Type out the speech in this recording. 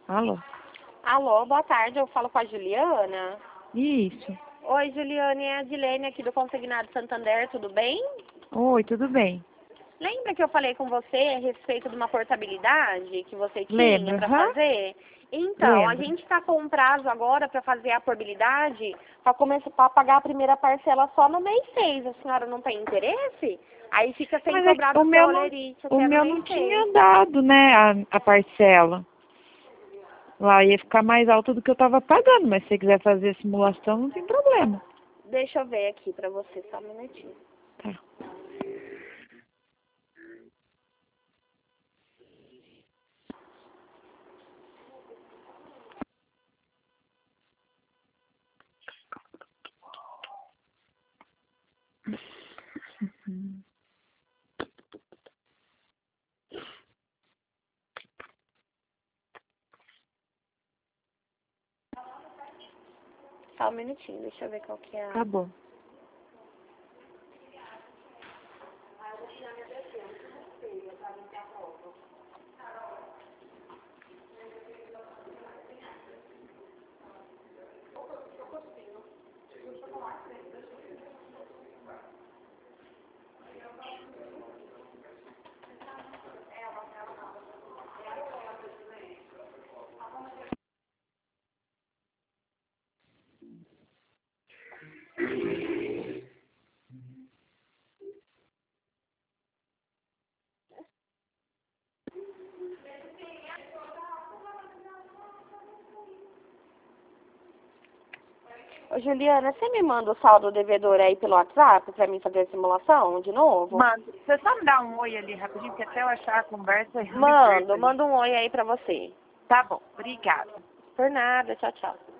Alô? Alô, boa tarde, eu falo com a Juliana. Isso. Oi, Juliana, é a Dilene aqui do Consignado Santander, tudo bem? Oi, tudo bem? Lembra que eu falei com você a respeito de uma portabilidade que você tinha Lembro, para hã? fazer? Então, a Lembro. gente está com um prazo agora para fazer a portabilidade para começar a pagar a primeira parcela só no mês 6. A senhora não tem interesse? Aí fica sem Mas cobrar o do seu meu não, olerite o até no meu não mês 6. tinha dado, né, a parcela. Lá ia ficar mais alto do que eu tava pagando, mas se você quiser fazer a simulação, não tem problema. Deixa eu ver aqui para você, só um minutinho. Tá. Só um minutinho, deixa eu ver qual que é Tá a... bom. Ô, Juliana, você me manda o saldo devedor aí pelo WhatsApp pra mim fazer a simulação de novo? Manda. Você só me dá um oi ali rapidinho, que até eu achar a conversa eu me perco ali. Manda um oi aí pra você. Tá bom, obrigada. Por nada, tchau, tchau.